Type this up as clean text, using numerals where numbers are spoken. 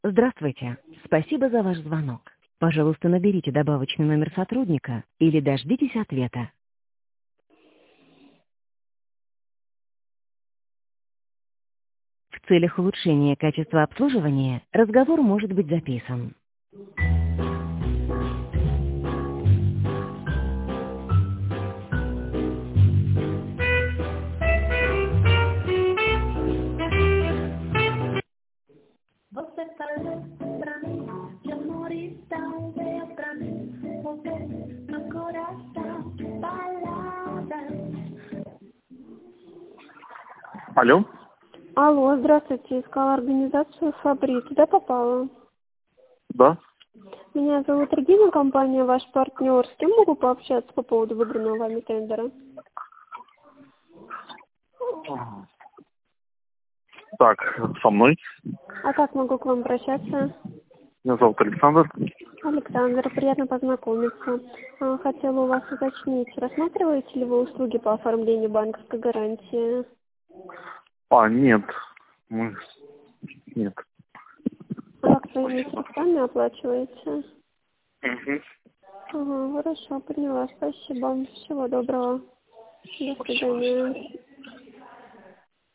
Здравствуйте. Спасибо за ваш звонок. Пожалуйста, наберите добавочный номер сотрудника или дождитесь ответа. В целях улучшения качества обслуживания разговор может быть записан. Você falou pra mim de amor e tal, veio pra mim, você no coração, palavras. Алло? Алло, здравствуйте. Искала организацию Фабри. Туда попала? Да? Меня зовут Регина, компания «Ваш партнер». С кем могу пообщаться по поводу выбранного вами тендера? Так, со мной. А как могу к вам обращаться? Меня зовут Александр. Александр, приятно познакомиться. Хотела у вас уточнить, рассматриваете ли вы услуги по оформлению банковской гарантии? Нет. Нет. А как своими средствами оплачиваете? Угу. Ага, хорошо, поняла. Спасибо. Всего доброго. До свидания.